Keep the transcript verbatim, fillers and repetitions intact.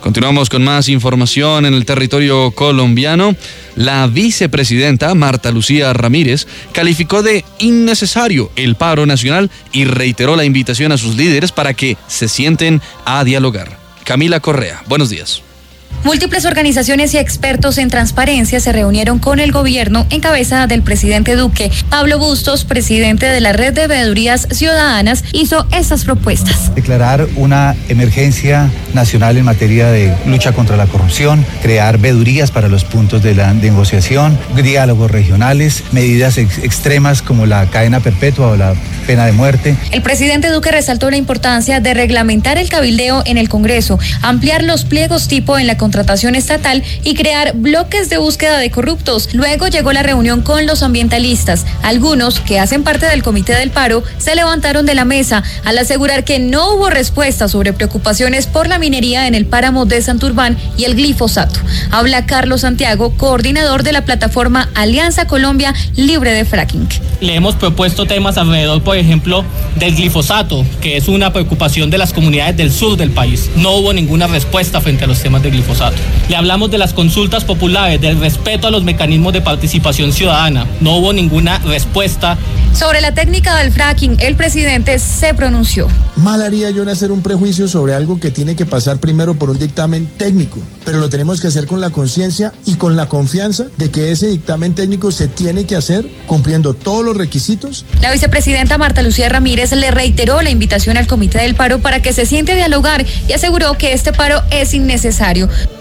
Continuamos con más información en el territorio colombiano. La vicepresidenta Marta Lucía Ramírez calificó de innecesario el paro nacional y reiteró la invitación a sus líderes para que se sienten a dialogar. Camila Correa, buenos días. Múltiples organizaciones y expertos en transparencia se reunieron con el gobierno en cabeza del presidente Duque. Pablo Bustos, presidente de la Red de Veedurías Ciudadanas, hizo estas propuestas. Declarar una emergencia nacional en materia de lucha contra la corrupción, crear veedurías para los puntos de la negociación, diálogos regionales, medidas ex- extremas como la cadena perpetua o la pena de muerte. El presidente Duque resaltó la importancia de reglamentar el cabildeo en el Congreso, ampliar los pliegos tipo en la contratación estatal y crear bloques de búsqueda de corruptos. Luego llegó la reunión con los ambientalistas. Algunos, que hacen parte del Comité del Paro, se levantaron de la mesa al asegurar que no hubo respuesta sobre preocupaciones por la minería en el páramo de Santurbán y el glifosato. Habla Carlos Santiago, coordinador de la plataforma Alianza Colombia Libre de Fracking. Le hemos propuesto temas alrededor, por ejemplo, del glifosato, que es una preocupación de las comunidades del sur del país. No hubo ninguna respuesta frente a los temas de glifosato. Le hablamos de las consultas populares, del respeto a los mecanismos de participación ciudadana. No hubo ninguna respuesta. Sobre la técnica del fracking, el presidente se pronunció. Mal haría yo en hacer un prejuicio sobre algo que tiene que pasar primero por un dictamen técnico, pero lo tenemos que hacer con la conciencia y con la confianza de que ese dictamen técnico se tiene que hacer cumpliendo todos los requisitos. La vicepresidenta Marta Lucía Ramírez le reiteró la invitación al Comité del Paro para que se siente a dialogar y aseguró que este paro es innecesario.